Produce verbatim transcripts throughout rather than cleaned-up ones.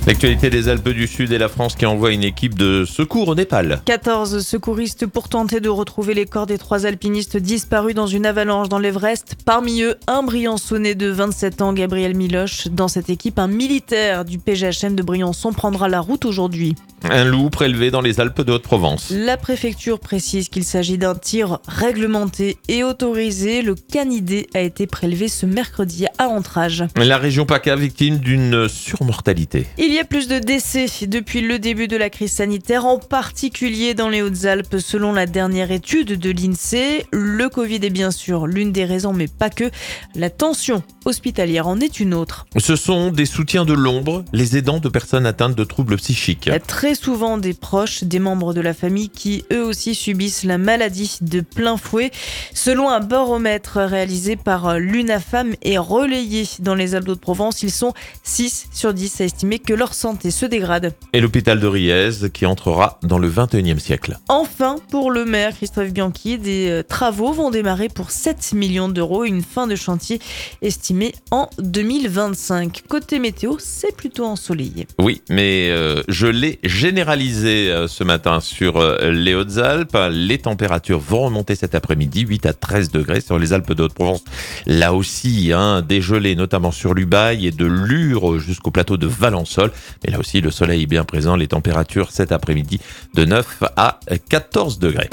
L'actualité des Alpes du Sud et la France qui envoie une équipe de secours au Népal. quatorze secouristes pour tenter de retrouver les corps des trois alpinistes disparus dans une avalanche dans l'Everest. Parmi eux, un Briançonnais de vingt-sept ans, Gabriel Miloche. Dans cette équipe, un militaire du P G H M de Briançon prendra la route aujourd'hui. Un loup prélevé dans les Alpes de Haute-Provence. La préfecture précise qu'il s'agit d'un tir réglementé et autorisé. Le canidé a été prélevé ce mercredi à Entrage. La région PACA victime d'une surmortalité. Il y a plus de décès depuis le début de la crise sanitaire, en particulier dans les Hautes-Alpes. Selon la dernière étude de l'INSEE, le Covid est bien sûr l'une des raisons, mais pas que. La tension hospitalière en est une autre. Ce sont des soutiens de l'ombre, les aidants de personnes atteintes de troubles psychiques. Très souvent des proches, des membres de la famille qui eux aussi subissent la maladie de plein fouet. Selon un baromètre réalisé par l'UNAFAM et relayé dans les Alpes de-Provence, ils sont six sur dix à estimer que leur santé se dégrade. Et l'hôpital de Riez qui entrera dans le vingt et unième siècle. Enfin, pour le maire Christophe Bianchi, des travaux vont démarrer pour sept millions d'euros, une fin de chantier estimée en deux mille vingt-cinq. Côté météo, c'est plutôt ensoleillé. Oui, mais euh, je l'ai généralisé euh, ce matin sur euh, les Hautes-Alpes. Les températures vont remonter cet après-midi, huit à treize degrés sur les Alpes de Haute-Provence. Là aussi, hein, dégelé notamment sur l'Ubaye et de Lure jusqu'au plateau de Valençol. Mais là aussi, le soleil est bien présent. Les températures cet après-midi de neuf à quatorze degrés.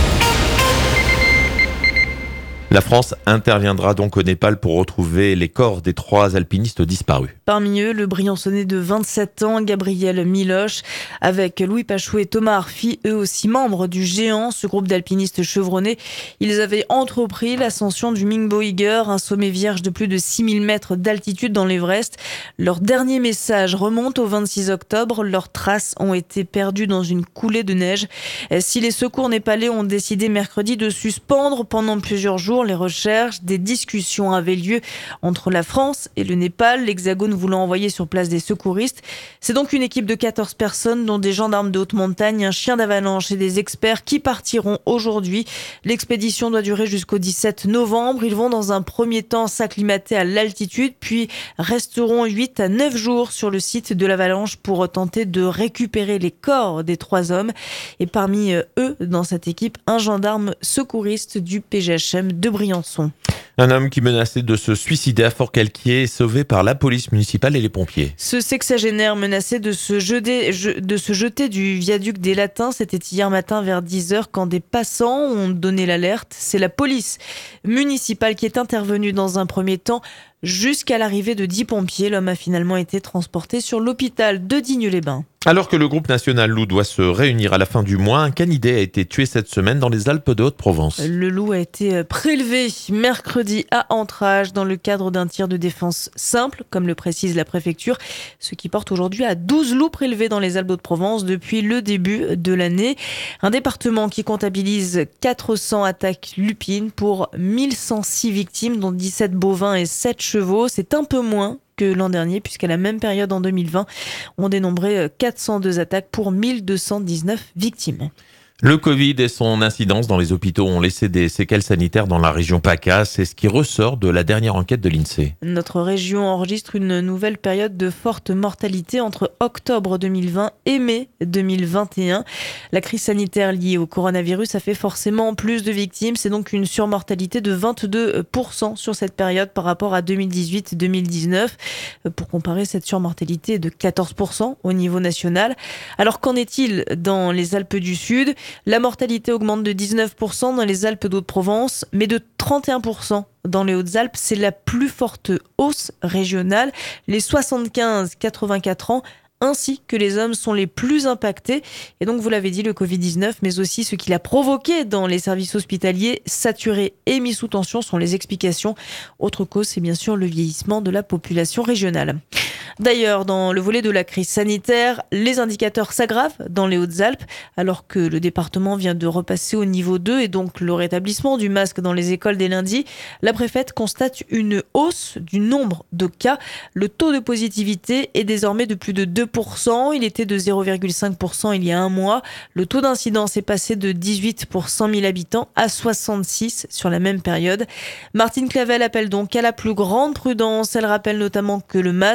La France interviendra donc au Népal pour retrouver les corps des trois alpinistes disparus. Parmi eux, le Briançonnais de vingt-sept ans, Gabriel Miloche, avec Louis Pachou et Thomas Arfi, eux aussi membres du Géant, ce groupe d'alpinistes chevronnés. Ils avaient entrepris l'ascension du Minbo Iger, un sommet vierge de plus de six mille mètres d'altitude dans l'Everest. Leur dernier message remonte au vingt-six octobre. Leurs traces ont été perdues dans une coulée de neige. Si les secours népalais ont décidé mercredi de suspendre pendant plusieurs jours les recherches, des discussions avaient lieu entre la France et le Népal, l'Hexagone voulant envoyer sur place des secouristes. C'est donc une équipe de quatorze personnes, dont des gendarmes de haute montagne, un chien d'avalanche et des experts qui partiront aujourd'hui. L'expédition doit durer jusqu'au dix-sept novembre. Ils vont dans un premier temps s'acclimater à l'altitude, puis resteront huit à neuf jours sur le site de l'avalanche pour tenter de récupérer les corps des trois hommes. Et parmi eux, dans cette équipe, un gendarme secouriste du P G H M de Briançon. Un homme qui menaçait de se suicider à Fort-Calquier est sauvé par la police municipale et les pompiers. Ce sexagénaire menaçait de se jeter, de se jeter du viaduc des Latins. C'était hier matin vers dix heures quand des passants ont donné l'alerte. C'est la police municipale qui est intervenue dans un premier temps. Jusqu'à l'arrivée de dix pompiers, l'homme a finalement été transporté sur l'hôpital de Digne-les-Bains. Alors que le groupe national loup doit se réunir à la fin du mois, un canidé a été tué cette semaine dans les Alpes de Haute-Provence. Le loup a été prélevé mercredi à Entrage dans le cadre d'un tir de défense simple, comme le précise la préfecture, ce qui porte aujourd'hui à douze loups prélevés dans les Alpes de Provence depuis le début de l'année. Un département qui comptabilise quatre cents attaques lupines pour mille cent six victimes, dont dix-sept bovins et sept chevaux. C'est un peu moins que l'an dernier, puisqu'à la même période en deux mille vingt, on dénombrait quatre cent deux attaques pour mille deux cent dix-neuf victimes. Le Covid et son incidence dans les hôpitaux ont laissé des séquelles sanitaires dans la région PACA. C'est ce qui ressort de la dernière enquête de l'INSEE. Notre région enregistre une nouvelle période de forte mortalité entre octobre deux mille vingt et mai deux mille vingt et un. La crise sanitaire liée au coronavirus a fait forcément plus de victimes. C'est donc une surmortalité de vingt-deux pour cent sur cette période par rapport à deux mille dix-huit deux mille dix-neuf. Pour comparer, cette surmortalité est de quatorze pour cent au niveau national. Alors qu'en est-il dans les Alpes du Sud ? La mortalité augmente de dix-neuf pour cent dans les Alpes d'Haute-Provence, mais de trente et un pour cent dans les Hautes-Alpes. C'est la plus forte hausse régionale. Les soixante-quinze à quatre-vingt-quatre ans ainsi que les hommes sont les plus impactés. Et donc, vous l'avez dit, le covid dix-neuf, mais aussi ce qu'il a provoqué dans les services hospitaliers saturés et mis sous tension sont les explications. Autre cause, c'est bien sûr le vieillissement de la population régionale. D'ailleurs, dans le volet de la crise sanitaire, les indicateurs s'aggravent dans les Hautes-Alpes, alors que le département vient de repasser au niveau deux et donc le rétablissement du masque dans les écoles dès lundi. La préfète constate une hausse du nombre de cas. Le taux de positivité est désormais de plus de deux pour cent. Il était de zéro virgule cinq pour cent il y a un mois. Le taux d'incidence est passé de dix-huit pour cent mille habitants à soixante-six sur la même période. Martine Clavel appelle donc à la plus grande prudence. Elle rappelle notamment que le masque est toujours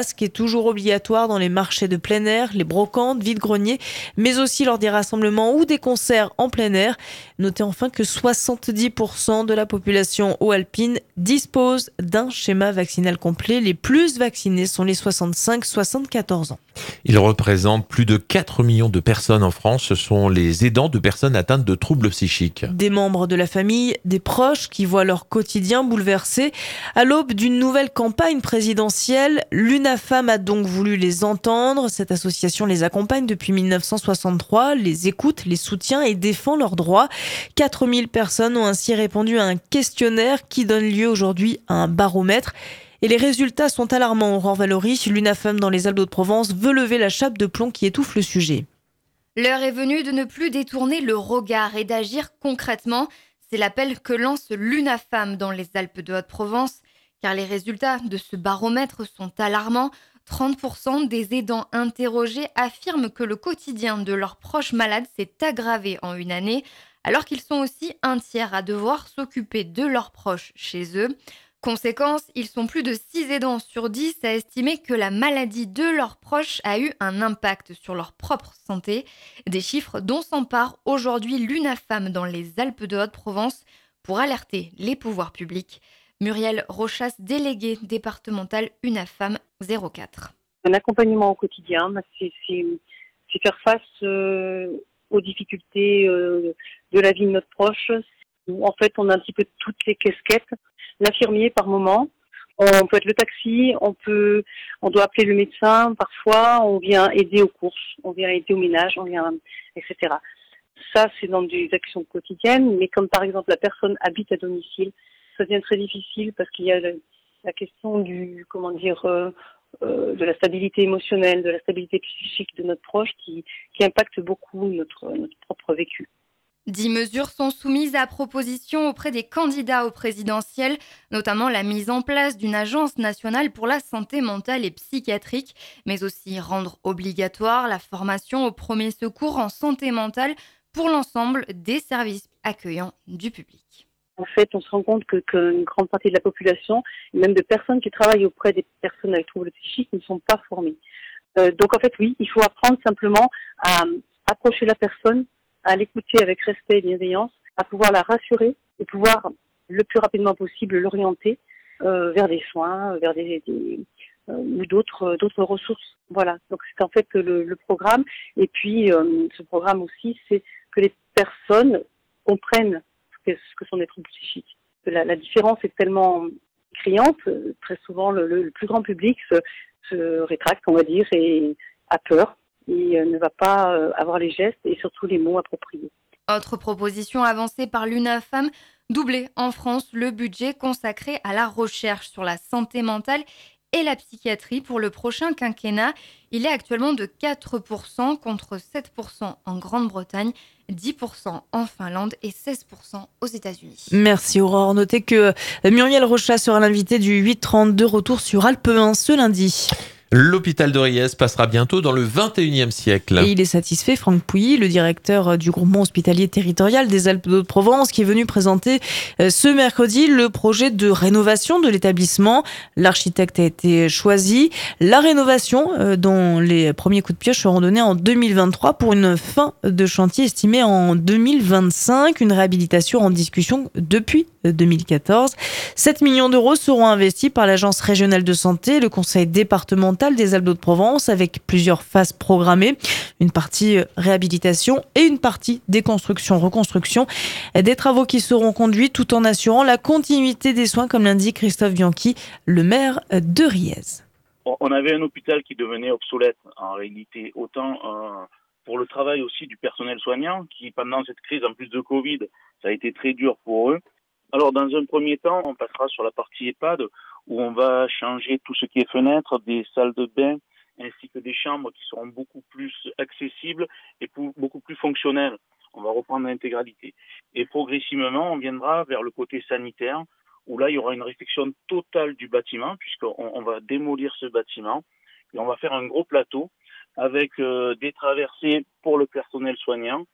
toujours obligatoire dans les marchés de plein air, les brocantes, vide-greniers, mais aussi lors des rassemblements ou des concerts en plein air. Notez enfin que soixante-dix pour cent de la population haut-alpine dispose d'un schéma vaccinal complet. Les plus vaccinés sont les soixante-cinq à soixante-quatorze ans. Il représente plus de quatre millions de personnes en France. Ce sont les aidants de personnes atteintes de troubles psychiques. Des membres de la famille, des proches qui voient leur quotidien bouleversé. À l'aube d'une nouvelle campagne présidentielle, l'UNAFAM a donc voulu les entendre. Cette association les accompagne depuis mille neuf cent soixante-trois, les écoute, les soutient et défend leurs droits. quatre mille personnes ont ainsi répondu à un questionnaire qui donne lieu aujourd'hui à un baromètre. Et les résultats sont alarmants. Aurore Valory, l'UNAFAM dans les Alpes-de-Haute-Provence veut lever la chape de plomb qui étouffe le sujet. L'heure est venue de ne plus détourner le regard et d'agir concrètement. C'est l'appel que lance l'UNAFAM dans les Alpes-de-Haute-Provence. Car les résultats de ce baromètre sont alarmants. trente pour cent des aidants interrogés affirment que le quotidien de leurs proches malades s'est aggravé en une année, alors qu'ils sont aussi un tiers à devoir s'occuper de leurs proches chez eux. Conséquence, ils sont plus de six aidants sur dix à estimer que la maladie de leurs proches a eu un impact sur leur propre santé. Des chiffres dont s'empare aujourd'hui l'UNAFAM dans les Alpes-de-Haute-Provence pour alerter les pouvoirs publics. Muriel Rochas, déléguée départementale UNAFAM zéro quatre. Un accompagnement au quotidien, c'est, c'est, c'est faire face euh, aux difficultés euh, de la vie de notre proche. En fait, on a un petit peu toutes les casquettes. L'infirmier par moment, on peut être le taxi, on peut, on doit appeler le médecin parfois, on vient aider aux courses, on vient aider au ménage, on vient, et cetera. Ça, c'est dans des actions quotidiennes, mais comme par exemple la personne habite à domicile, ça devient très difficile parce qu'il y a le, la question du, comment dire, euh, euh, de la stabilité émotionnelle, de la stabilité psychique de notre proche qui, qui impacte beaucoup notre, notre propre vécu. Dix mesures sont soumises à proposition auprès des candidats au présidentiel, notamment la mise en place d'une agence nationale pour la santé mentale et psychiatrique, mais aussi rendre obligatoire la formation aux premiers secours en santé mentale pour l'ensemble des services accueillants du public. En fait, on se rend compte que, qu'une grande partie de la population, et même de personnes qui travaillent auprès des personnes avec troubles psychiques, ne sont pas formées. Euh, donc en fait, oui, il faut apprendre simplement à approcher la personne, à l'écouter avec respect et bienveillance, à pouvoir la rassurer et pouvoir le plus rapidement possible l'orienter euh, vers des soins, vers des, des euh, ou d'autres d'autres ressources. Voilà. Donc c'est en fait le, le programme. Et puis euh, ce programme aussi, c'est que les personnes comprennent ce que, ce que sont des troubles psychiques. La, la différence est tellement criante. Très souvent, le, le, le plus grand public se, se rétracte, on va dire, et a peur. Et ne va pas avoir les gestes et surtout les mots appropriés. Autre proposition avancée par l'UNAFAM, doubler en France le budget consacré à la recherche sur la santé mentale et la psychiatrie pour le prochain quinquennat. Il est actuellement de quatre pour cent contre sept pour cent en Grande-Bretagne, dix pour cent en Finlande et seize pour cent aux États-Unis. Merci Aurore. Notez que Muriel Rochas sera l'invitée du huit trente de retour sur Alpe un ce lundi. L'hôpital de Riez passera bientôt dans le vingt et unième siècle. Et il est satisfait, Franck Pouilly, le directeur du groupement hospitalier territorial des Alpes-de-Haute-Provence, qui est venu présenter ce mercredi le projet de rénovation de l'établissement. L'architecte a été choisi. La rénovation, dont les premiers coups de pioche seront donnés en deux mille vingt-trois pour une fin de chantier estimée en deux mille vingt-cinq. Une réhabilitation en discussion depuis deux mille quatorze. sept millions d'euros seront investis par l'Agence régionale de santé, le conseil départemental des Alpes-de-Haute-Provence, avec plusieurs phases programmées. Une partie réhabilitation et une partie déconstruction-reconstruction. Des travaux qui seront conduits tout en assurant la continuité des soins, comme l'indique Christophe Bianchi, le maire de Riez. On avait un hôpital qui devenait obsolète, en réalité, autant euh, pour le travail aussi du personnel soignant, qui pendant cette crise, en plus de Covid, ça a été très dur pour eux. Alors, dans un premier temps, on passera sur la partie EHPAD, où on va changer tout ce qui est fenêtres, des salles de bain, ainsi que des chambres qui seront beaucoup plus accessibles et beaucoup plus fonctionnelles. On va reprendre l'intégralité. Et progressivement, on viendra vers le côté sanitaire, où là, il y aura une réfection totale du bâtiment, puisqu'on on va démolir ce bâtiment, et on va faire un gros plateau avec euh, des traversées pour le personnel soignant,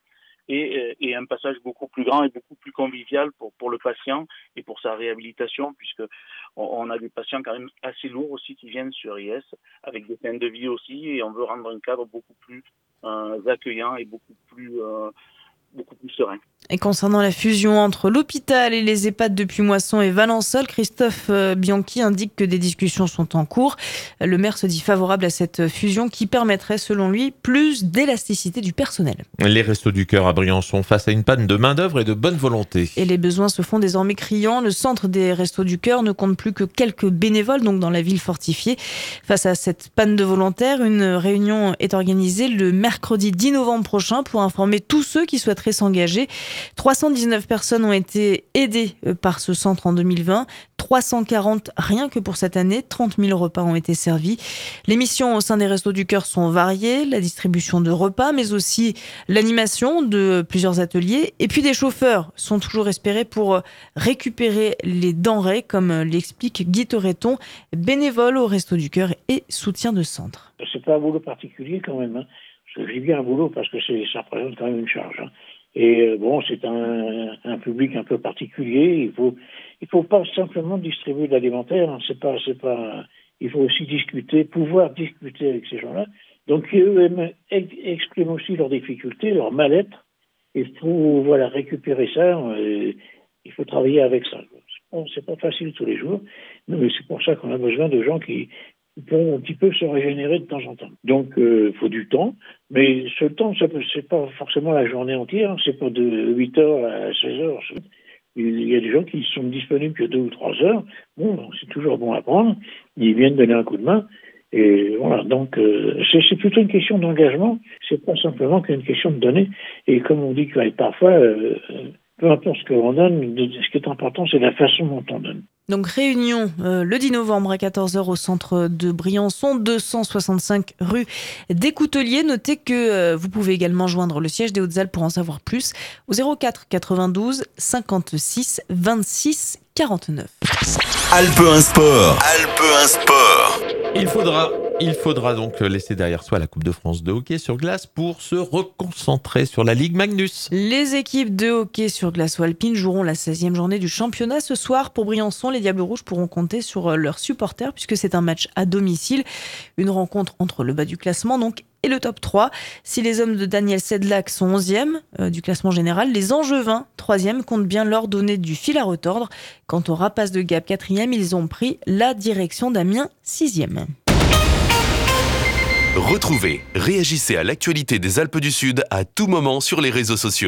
et, et un passage beaucoup plus grand et beaucoup plus convivial pour, pour le patient et pour sa réhabilitation, puisque on, on a des patients quand même assez lourds aussi qui viennent sur I S avec des fins de vie aussi, et on veut rendre un cadre beaucoup plus euh, accueillant et beaucoup plus euh, beaucoup plus serein. Et concernant la fusion entre l'hôpital et les EHPAD de Puimoisson et Valençol, Christophe Bianchi indique que des discussions sont en cours. Le maire se dit favorable à cette fusion qui permettrait, selon lui, plus d'élasticité du personnel. Les Restos du Cœur à Briançon face à une panne de main-d'œuvre et de bonne volonté. Et les besoins se font désormais criants. Le centre des Restos du Cœur ne compte plus que quelques bénévoles, donc dans la ville fortifiée. Face à cette panne de volontaires, une réunion est organisée le mercredi dix novembre prochain pour informer tous ceux qui souhaiteraient s'engager. trois cent dix-neuf personnes ont été aidées par ce centre en deux mille vingt, trois cent quarante rien que pour cette année, trente mille repas ont été servis. Les missions au sein des Restos du Cœur sont variées, la distribution de repas, mais aussi l'animation de plusieurs ateliers. Et puis des chauffeurs sont toujours espérés pour récupérer les denrées, comme l'explique Guy Toreton, bénévole au Restos du Cœur et soutien de centre. C'est pas un boulot particulier quand même, hein. Je dis bien un boulot parce que c'est, ça représente quand même une charge, hein. Et euh, bon, c'est un, un public un peu particulier. Il faut, il faut pas simplement distribuer de l'alimentaire. Hein. C'est pas, c'est pas. Il faut aussi discuter, pouvoir discuter avec ces gens-là. Donc, eux expriment aussi leurs difficultés, leur mal-être. Il faut, voilà, récupérer ça. Et il faut travailler avec ça. Bon, c'est pas facile tous les jours, mais c'est pour ça qu'on a besoin de gens qui pour un petit peu se régénérer de temps en temps. Donc, il euh, faut du temps, mais ce temps, ça peut, c'est pas forcément la journée entière, hein, c'est pas de huit heures à seize heures. Il y a des gens qui sont disponibles que deux ou trois heures. Bon, c'est toujours bon à prendre. Ils viennent donner un coup de main. Et voilà, donc euh, c'est, c'est plutôt une question d'engagement. C'est pas simplement qu'une question de donner. Et comme on dit que parfois, euh, peu importe ce qu'on donne, ce qui est important, c'est la façon dont on donne. Donc réunion euh, le dix novembre à quatorze heures au centre de Briançon, deux cent soixante-cinq rue des Couteliers. Notez que euh, vous pouvez également joindre le siège des Hautes-Alpes pour en savoir plus au zéro quatre quatre-vingt-douze cinquante-six vingt-six quarante-neuf. Alpe un Sport. Alpe un Sport. Il faudra, il faudra donc laisser derrière soi la Coupe de France de hockey sur glace pour se reconcentrer sur la Ligue Magnus. Les équipes de hockey sur glace alpine joueront la seizième journée du championnat ce soir. Pour Briançon, les Diables Rouges pourront compter sur leurs supporters puisque c'est un match à domicile. Une rencontre entre le bas du classement donc et le top trois. Si les hommes de Daniel Sedlak sont onzième euh, du classement général, les Angevins, troisième, comptent bien leur donner du fil à retordre. Quant aux Rapaces de Gap, quatrième, ils ont pris la direction d'Amiens, sixième. Retrouvez, réagissez à l'actualité des Alpes du Sud à tout moment sur les réseaux sociaux.